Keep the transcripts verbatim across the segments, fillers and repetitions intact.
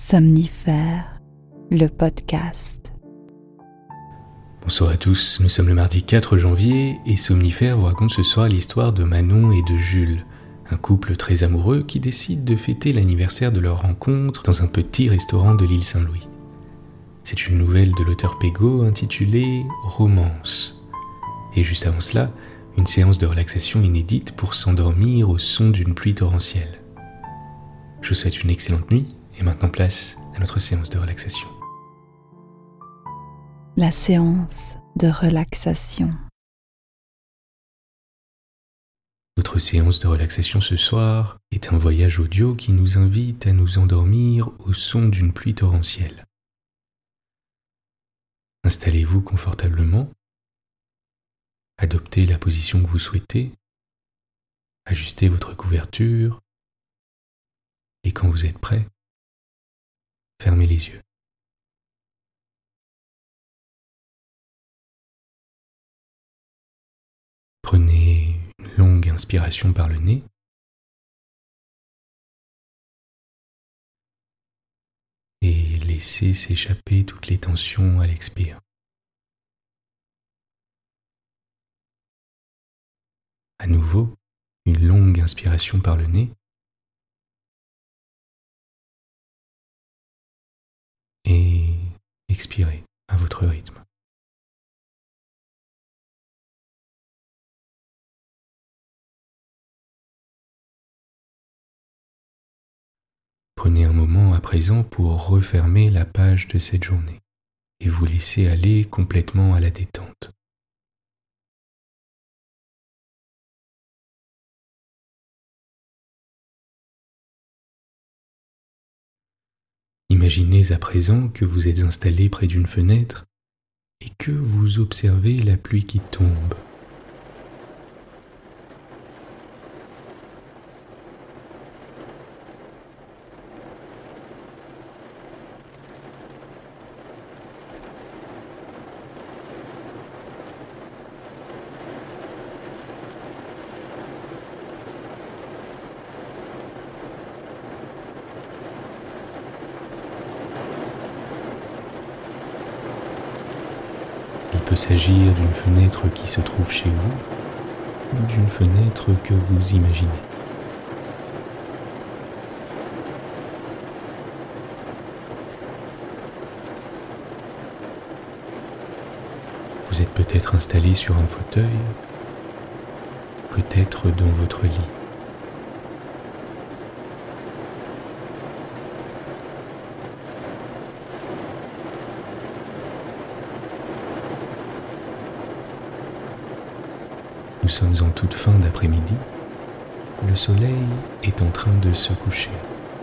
Somnifère, le podcast. Bonsoir à tous, nous sommes le mardi quatre janvier et Somnifère vous raconte ce soir l'histoire de Manon et de Jules, un couple très amoureux qui décide de fêter l'anniversaire de leur rencontre dans un petit restaurant de l'île Saint-Louis. C'est une nouvelle de l'auteur Pégaud intitulée « Romance ». Et juste avant cela, une séance de relaxation inédite pour s'endormir au son d'une pluie torrentielle. Je vous souhaite une excellente nuit et maintenant place à notre séance de relaxation. La séance de relaxation. Notre séance de relaxation ce soir est un voyage audio qui nous invite à nous endormir au son d'une pluie torrentielle. Installez-vous confortablement, adoptez la position que vous souhaitez, ajustez votre couverture et quand vous êtes prêt, fermez les yeux. Prenez une longue inspiration par le nez et laissez s'échapper toutes les tensions à l'expire. À nouveau, une longue inspiration par le nez et expirez à votre rythme. Prenez un moment à présent pour refermer la page de cette journée et vous laisser aller complètement à la détente. Imaginez à présent que vous êtes installé près d'une fenêtre et que vous observez la pluie qui tombe. Il peut s'agir d'une fenêtre qui se trouve chez vous ou d'une fenêtre que vous imaginez. Vous êtes peut-être installé sur un fauteuil, peut-être dans votre lit. Nous sommes en toute fin d'après-midi. Le soleil est en train de se coucher.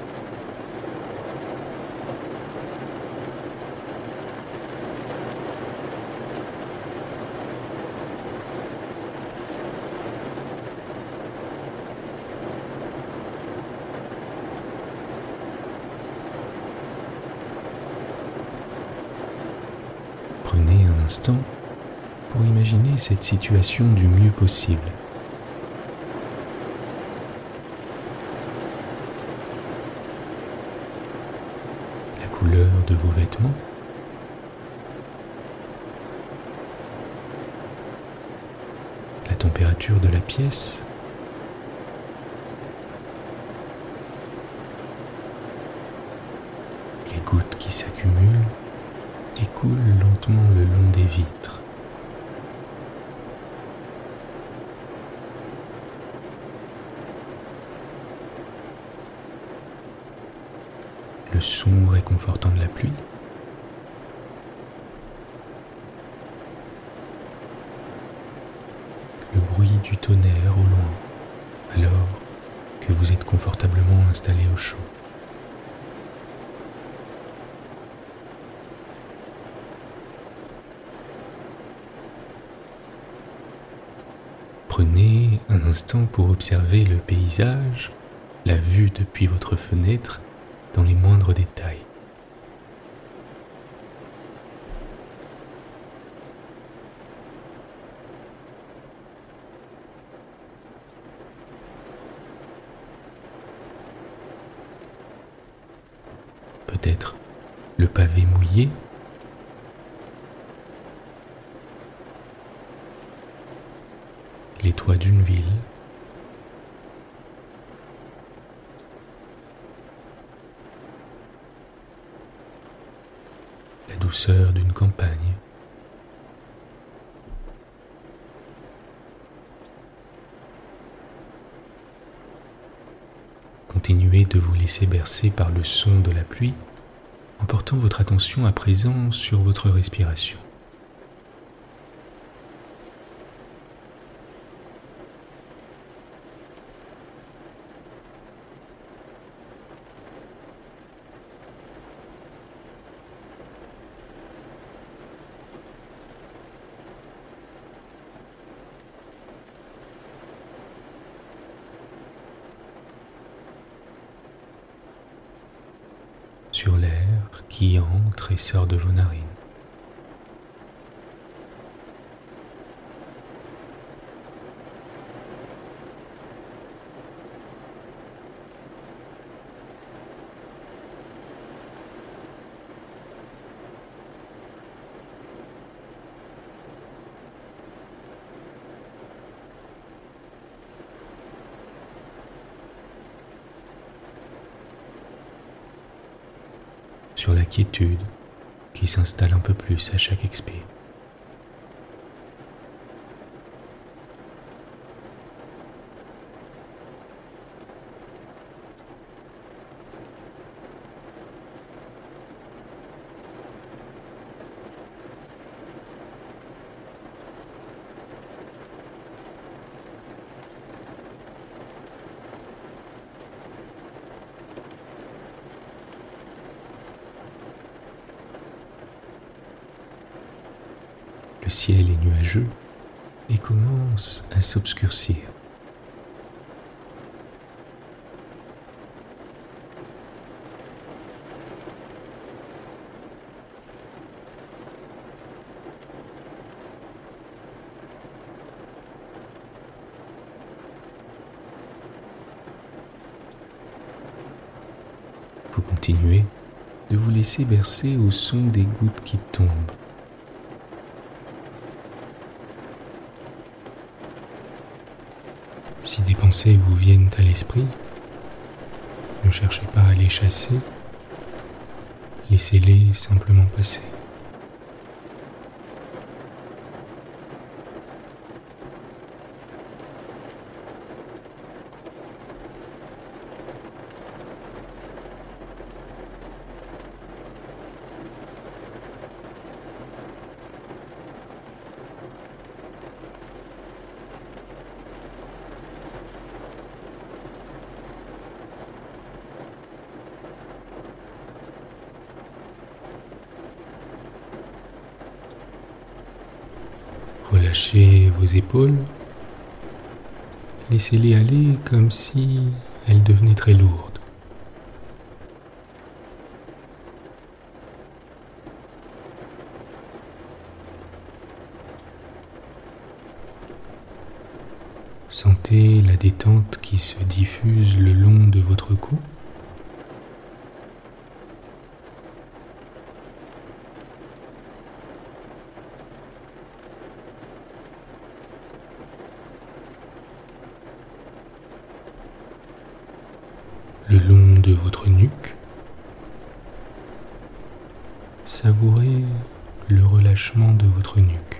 Prenez un instant pour imaginer cette situation du mieux possible. La couleur de vos vêtements, la température de la pièce, les gouttes qui s'accumulent et coulent lentement le long des vitres. Le son réconfortant de la pluie, le bruit du tonnerre au loin, alors que vous êtes confortablement installé au chaud. Prenez un instant pour observer le paysage, la vue depuis votre fenêtre, dans les moindres détails. peut-être le pavé mouillé, les toits d'une ville, la douceur d'une campagne. Continuez de vous laisser bercer par le son de la pluie en portant votre attention à présent sur votre respiration. Sur l'air qui entre et sort de vos narines. Sur la quiétude qui s'installe un peu plus à chaque expire. Le ciel est nuageux et commence à s'obscurcir. Vous continuez de vous laisser bercer au son des gouttes qui tombent. Si des pensées vous viennent à l'esprit, ne cherchez pas à les chasser, laissez-les simplement passer. Relâchez vos épaules, laissez-les aller comme si elles devenaient très lourdes. Sentez la détente qui se diffuse le long de votre cou. Le long de votre nuque, savourez le relâchement de votre nuque.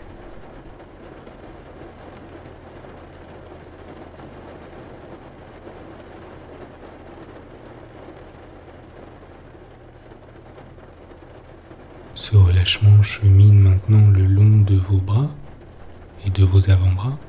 Ce relâchement chemine maintenant le long de vos bras et de vos avant-bras.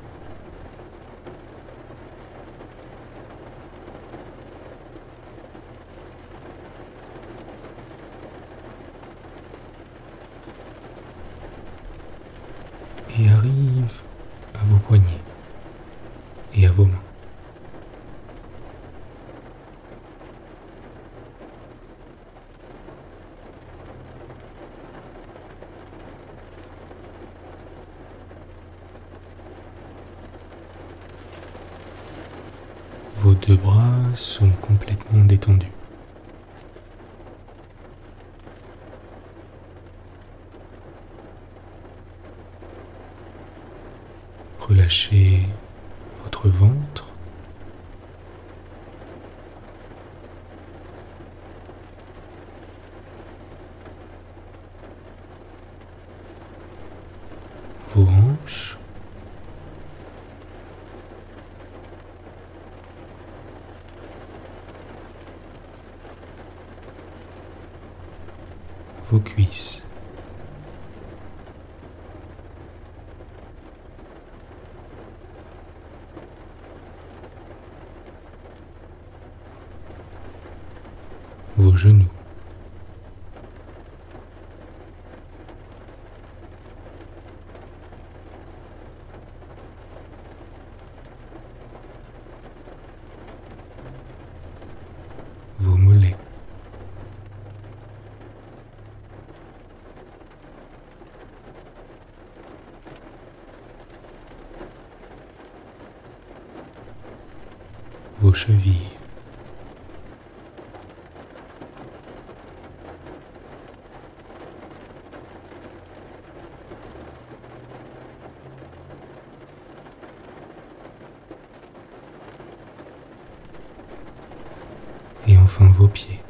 Et arrive à vos poignets et à vos mains. Vos deux bras sont complètement détendus. relâchez votre ventre, vos hanches, vos cuisses. Vos genoux. Vos mollets. Vos chevilles. Et enfin vos pieds.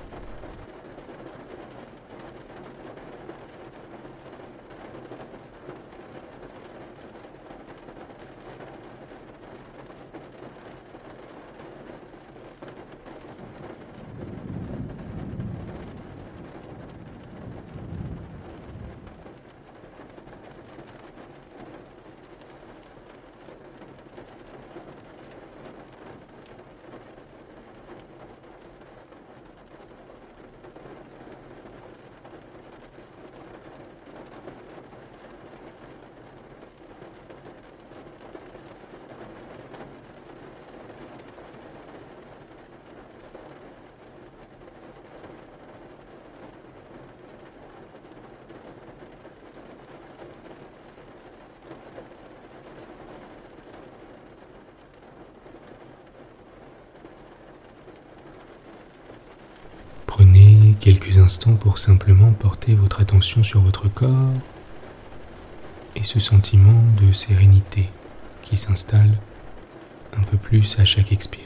Prenez quelques instants pour simplement porter votre attention sur votre corps et ce sentiment de sérénité qui s'installe un peu plus à chaque expire.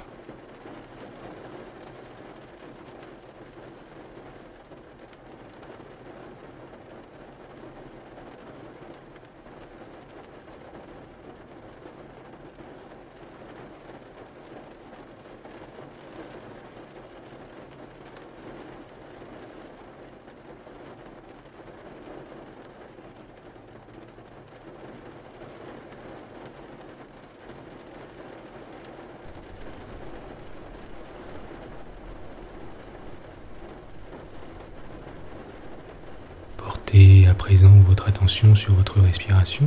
Portez à présent votre attention sur votre respiration.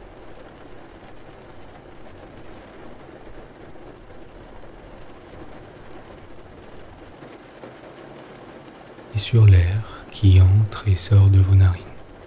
Et sur l'air qui entre et sort de vos narines.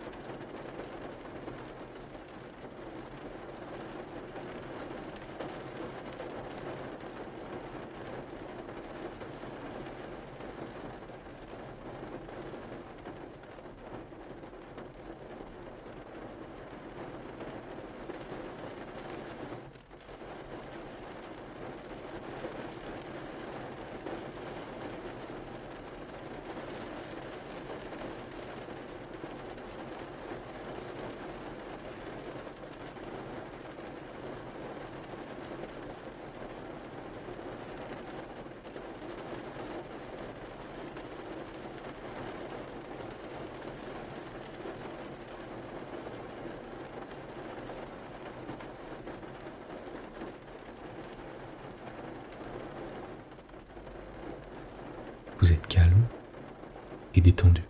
Vous êtes calme et détendu.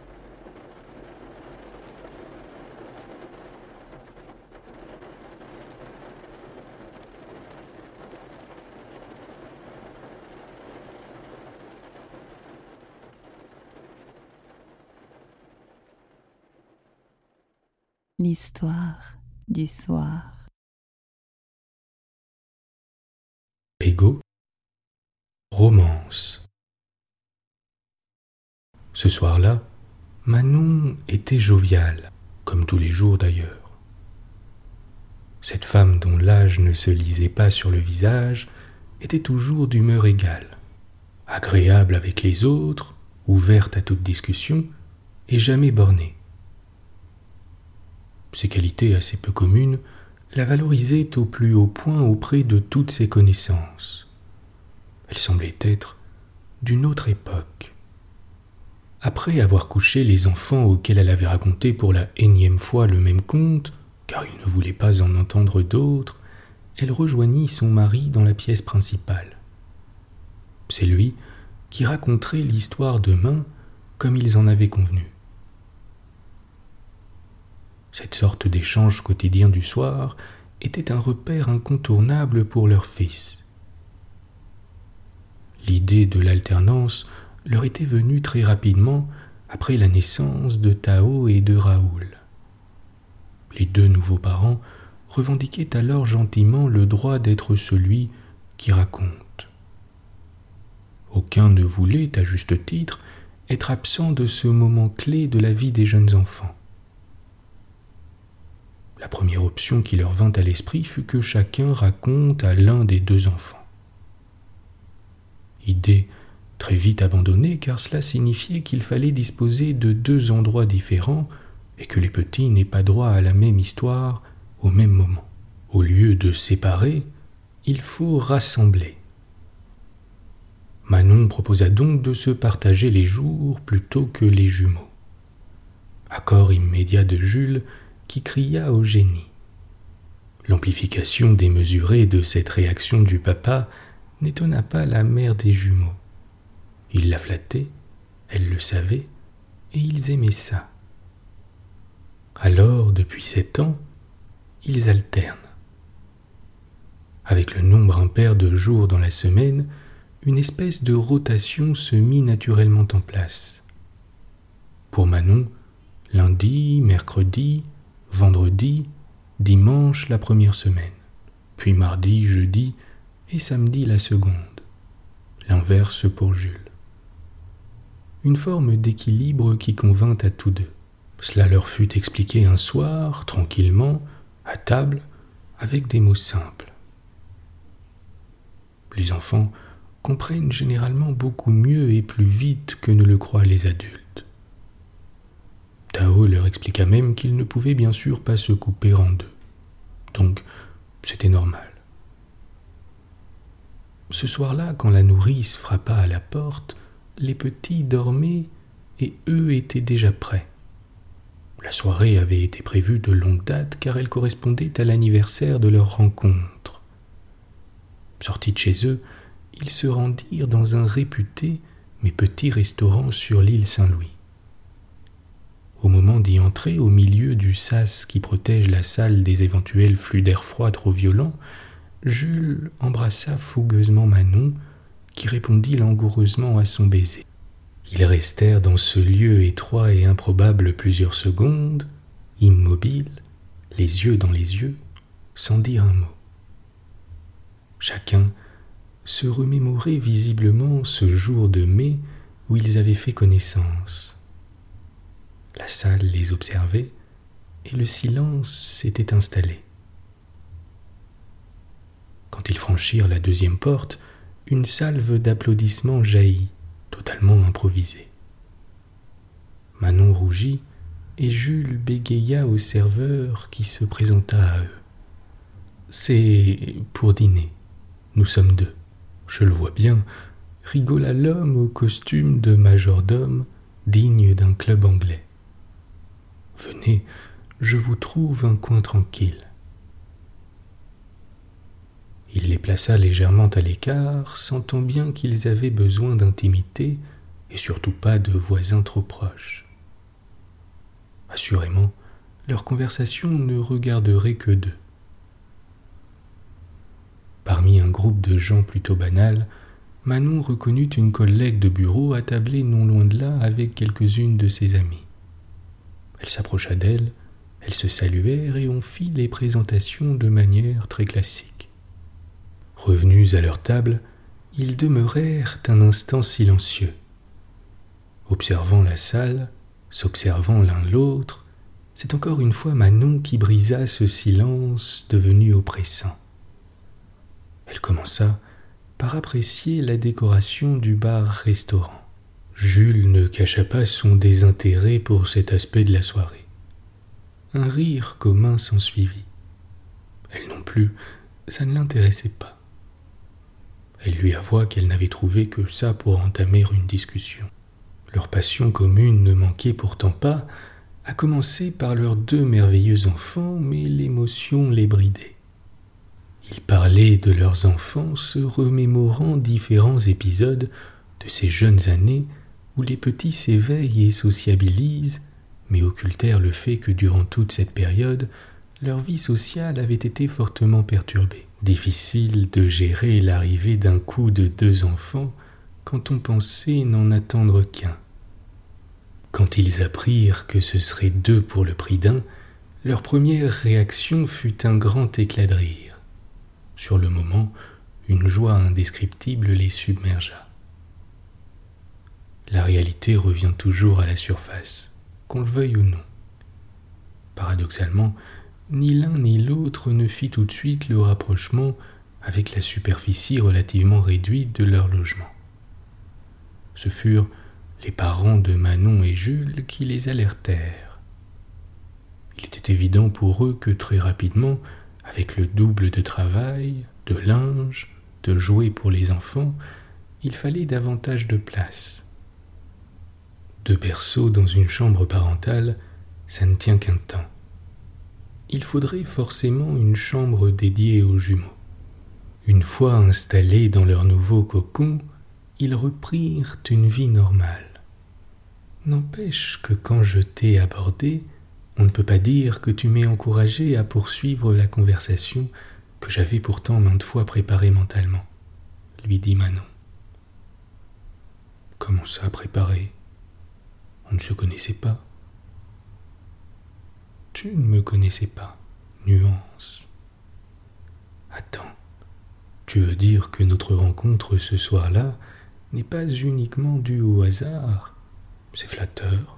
L'histoire du soir. Pégo, romance. Ce soir-là, Manon était joviale, comme tous les jours d'ailleurs. Cette femme dont l'âge ne se lisait pas sur le visage était toujours d'humeur égale, agréable avec les autres, ouverte à toute discussion et jamais bornée. Ces qualités assez peu communes la valorisaient au plus haut point auprès de toutes ses connaissances. Elle semblait être d'une autre époque. Après avoir couché les enfants auxquels elle avait raconté pour la énième fois le même conte, car il ne voulait pas en entendre d'autres, elle rejoignit son mari dans la pièce principale. C'est lui qui raconterait l'histoire demain comme ils en avaient convenu. Cette sorte d'échange quotidien du soir était un repère incontournable pour leur fils. L'idée de l'alternance leur était venue très rapidement après la naissance de Tao et de Raoul. Les deux nouveaux parents revendiquaient alors gentiment le droit d'être celui qui raconte. Aucun ne voulait, à juste titre, être absent de ce moment clé de la vie des jeunes enfants. La première option qui leur vint à l'esprit fut que chacun raconte à l'un des deux enfants. Idée très vite abandonnée car cela signifiait qu'il fallait disposer de deux endroits différents et que les petits n'aient pas droit à la même histoire au même moment. Au lieu de séparer, il faut rassembler. Manon proposa donc de se partager les jours plutôt que les jumeaux. Accord immédiat de Jules qui cria au génie. L'amplification démesurée de cette réaction du papa n'étonna pas la mère des jumeaux. Il la flattait, elle le savait, et ils aimaient ça. Alors, depuis sept ans, ils alternent. Avec le nombre impair de jours dans la semaine, une espèce de rotation se mit naturellement en place. Pour Manon, lundi, mercredi, vendredi, dimanche la première semaine, puis mardi, jeudi et samedi la seconde. L'inverse pour Jules. Une forme d'équilibre qui convint à tous deux. Cela leur fut expliqué un soir, tranquillement, à table, avec des mots simples. Les enfants comprennent généralement beaucoup mieux et plus vite que ne le croient les adultes. Tao leur expliqua même qu'ils ne pouvaient bien sûr pas se couper en deux. Donc, c'était normal. Ce soir-là, quand la nourrice frappa à la porte, les petits dormaient et eux étaient déjà prêts. La soirée avait été prévue de longue date car elle correspondait à l'anniversaire de leur rencontre. Sortis de chez eux, ils se rendirent dans un réputé mais petit restaurant sur l'île Saint-Louis. Au moment d'y entrer, au milieu du sas qui protège la salle des éventuels flux d'air froid trop violents, Jules embrassa fougueusement Manon, qui répondit langoureusement à son baiser. Ils restèrent dans ce lieu étroit et improbable plusieurs secondes, immobiles, les yeux dans les yeux, sans dire un mot. Chacun se remémorait visiblement ce jour de mai où ils avaient fait connaissance. La salle les observait et le silence s'était installé. Quand ils franchirent la deuxième porte, une salve d'applaudissements jaillit, totalement improvisée. Manon rougit et Jules bégaya au serveur qui se présenta à eux. « C'est pour dîner. Nous sommes deux. Je le vois bien, » rigola l'homme au costume de majordome digne d'un club anglais. « Venez, je vous trouve un coin tranquille. » Il les plaça légèrement à l'écart, sentant bien qu'ils avaient besoin d'intimité et surtout pas de voisins trop proches. Assurément, leur conversation ne regarderait que d'eux. Parmi un groupe de gens plutôt banals, Manon reconnut une collègue de bureau attablée non loin de là avec quelques-unes de ses amies. Elle s'approcha d'elle, elles se saluèrent et on fit les présentations de manière très classique. Revenus à leur table, ils demeurèrent un instant silencieux, observant la salle, s'observant l'un l'autre, c'est encore une fois Manon qui brisa ce silence devenu oppressant. Elle commença par apprécier la décoration du bar-restaurant. Jules ne cacha pas son désintérêt pour cet aspect de la soirée. Un rire commun s'ensuivit. Elle non plus, ça ne l'intéressait pas. Elle lui avoua qu'elle n'avait trouvé que ça pour entamer une discussion. Leur passion commune ne manquait pourtant pas, à commencer par leurs deux merveilleux enfants, mais l'émotion les bridait. Ils parlaient de leurs enfants, se remémorant différents épisodes de ces jeunes années où les petits s'éveillent et sociabilisent, mais occultèrent le fait que durant toute cette période, leur vie sociale avait été fortement perturbée. Difficile de gérer l'arrivée d'un coup de deux enfants quand on pensait n'en attendre qu'un. Quand ils apprirent que ce serait deux pour le prix d'un, leur première réaction fut un grand éclat de rire. Sur le moment, une joie indescriptible les submergea. La réalité revient toujours à la surface, qu'on le veuille ou non. Paradoxalement, ni l'un ni l'autre ne fit tout de suite le rapprochement avec la superficie relativement réduite de leur logement. Ce furent les parents de Manon et Jules qui les alertèrent. Il était évident pour eux que très rapidement, avec le double de travail, de linge, de jouets pour les enfants, il fallait davantage de place. Deux berceaux dans une chambre parentale, ça ne tient qu'un temps. Il faudrait forcément une chambre dédiée aux jumeaux. Une fois installés dans leur nouveau cocon, ils reprirent une vie normale. N'empêche que quand je t'ai abordé, on ne peut pas dire que tu m'aies encouragé à poursuivre la conversation que j'avais pourtant maintes fois préparée mentalement, lui dit Manon. Comment ça, préparée ? On ne se connaissait pas. Tu ne me connaissais pas, nuance. Attends, tu veux dire que notre rencontre ce soir-là n'est pas uniquement due au hasard ? C'est flatteur.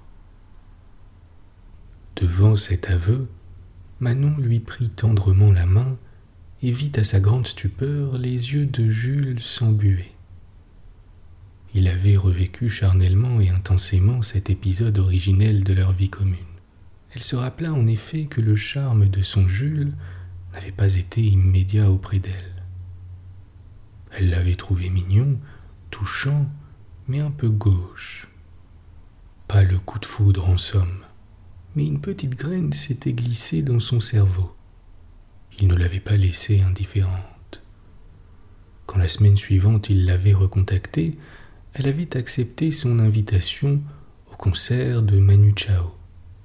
Devant cet aveu, Manon lui prit tendrement la main et vit à sa grande stupeur les yeux de Jules s'embuer. Il avait revécu charnellement et intensément cet épisode originel de leur vie commune. Elle se rappela en effet que le charme de son Jules n'avait pas été immédiat auprès d'elle. Elle l'avait trouvé mignon, touchant, mais un peu gauche. Pas le coup de foudre en somme, mais une petite graine s'était glissée dans son cerveau. Il ne l'avait pas laissée indifférente. Quand la semaine suivante il l'avait recontactée, elle avait accepté son invitation au concert de Manu Chao.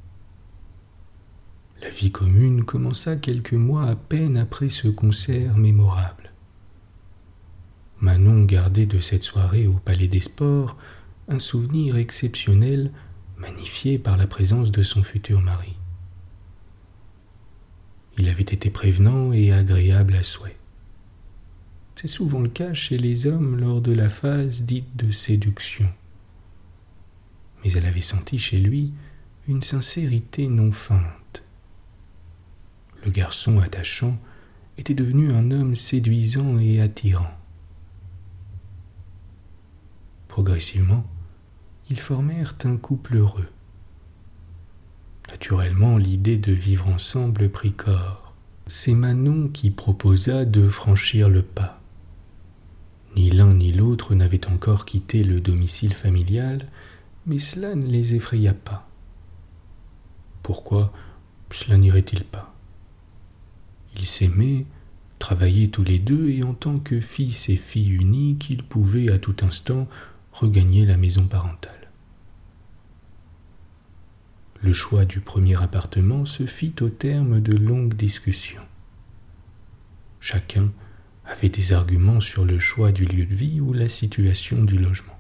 La vie commune commença quelques mois à peine après ce concert mémorable. Manon gardait de cette soirée au Palais des Sports un souvenir exceptionnel magnifié par la présence de son futur mari. Il avait été prévenant et agréable à souhait. C'est souvent le cas chez les hommes lors de la phase dite de séduction. Mais elle avait senti chez lui une sincérité non feinte. Le garçon attachant était devenu un homme séduisant et attirant. Progressivement, ils formèrent un couple heureux. Naturellement, l'idée de vivre ensemble prit corps. C'est Manon qui proposa de franchir le pas. Ni l'un ni l'autre n'avaient encore quitté le domicile familial, mais cela ne les effraya pas. Pourquoi cela n'irait-il pas ? Ils s'aimaient, travaillaient tous les deux, et en tant que fils et fille uniques, ils pouvaient à tout instant regagner la maison parentale. Le choix du premier appartement se fit au terme de longues discussions. Chacun avait des arguments sur le choix du lieu de vie ou la situation du logement.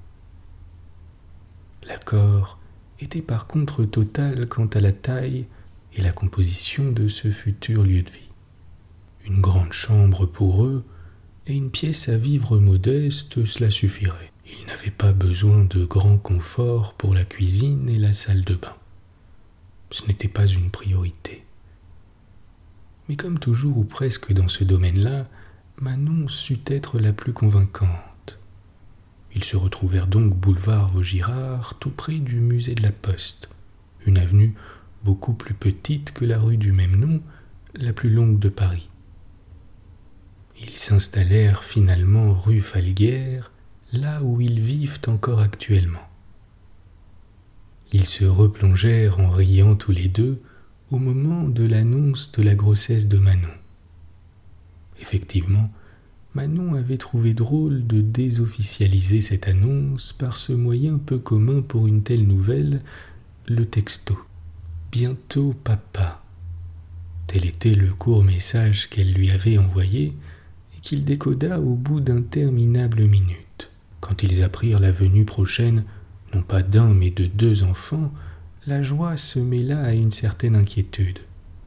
L'accord était par contre total quant à la taille et la composition de ce futur lieu de vie. Une grande chambre pour eux et une pièce à vivre modeste, cela suffirait. Ils n'avaient pas besoin de grand confort pour la cuisine et la salle de bain. Ce n'était pas une priorité. Mais comme toujours ou presque dans ce domaine-là, Manon sut être la plus convaincante. Ils se retrouvèrent donc boulevard Vaugirard, tout près du musée de la Poste, une avenue beaucoup plus petite que la rue du même nom, la plus longue de Paris. Ils s'installèrent finalement rue Falguière, là où ils vivent encore actuellement. Ils se replongèrent en riant tous les deux au moment de l'annonce de la grossesse de Manon. Effectivement, Manon avait trouvé drôle de désofficialiser cette annonce par ce moyen peu commun pour une telle nouvelle, le texto. « Bientôt papa ». Tel était le court message qu'elle lui avait envoyé et qu'il décoda au bout d'interminables minutes. Quand ils apprirent la venue prochaine, non pas d'un mais de deux enfants, la joie se mêla à une certaine inquiétude.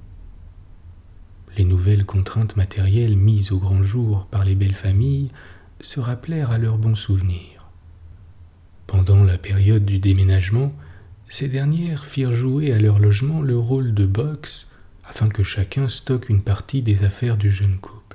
Les nouvelles contraintes matérielles mises au grand jour par les belles familles se rappelèrent à leurs bons souvenirs. Pendant la période du déménagement, ces dernières firent jouer à leur logement le rôle de box afin que chacun stocke une partie des affaires du jeune couple.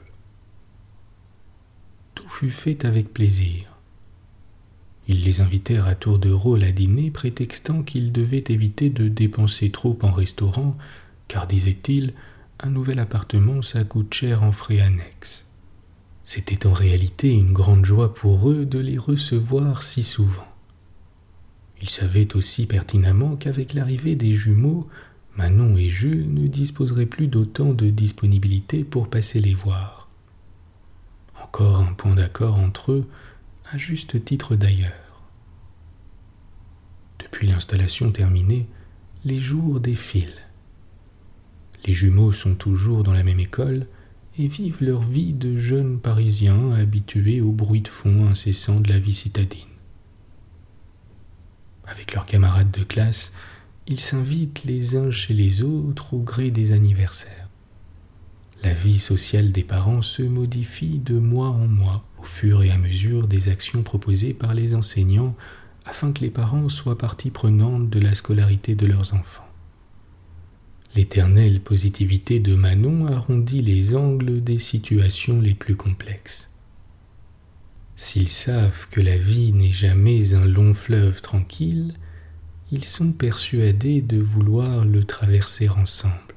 Tout fut fait avec plaisir. Ils les invitèrent à tour de rôle à dîner, prétextant qu'ils devaient éviter de dépenser trop en restaurant, car, disaient-ils, un nouvel appartement, ça coûte cher en frais annexes. C'était en réalité une grande joie pour eux de les recevoir si souvent. Ils savaient aussi pertinemment qu'avec l'arrivée des jumeaux, Manon et Jules ne disposeraient plus d'autant de disponibilité pour passer les voir. Encore un point d'accord entre eux, à juste titre d'ailleurs. Depuis l'installation terminée, les jours défilent. Les jumeaux sont toujours dans la même école et vivent leur vie de jeunes Parisiens habitués au bruit de fond incessant de la vie citadine. Avec leurs camarades de classe, ils s'invitent les uns chez les autres au gré des anniversaires. La vie sociale des parents se modifie de mois en mois, au fur et à mesure des actions proposées par les enseignants, afin que les parents soient partie prenante de la scolarité de leurs enfants. L'éternelle positivité de Manon arrondit les angles des situations les plus complexes. S'ils savent que la vie n'est jamais un long fleuve tranquille, ils sont persuadés de vouloir le traverser ensemble.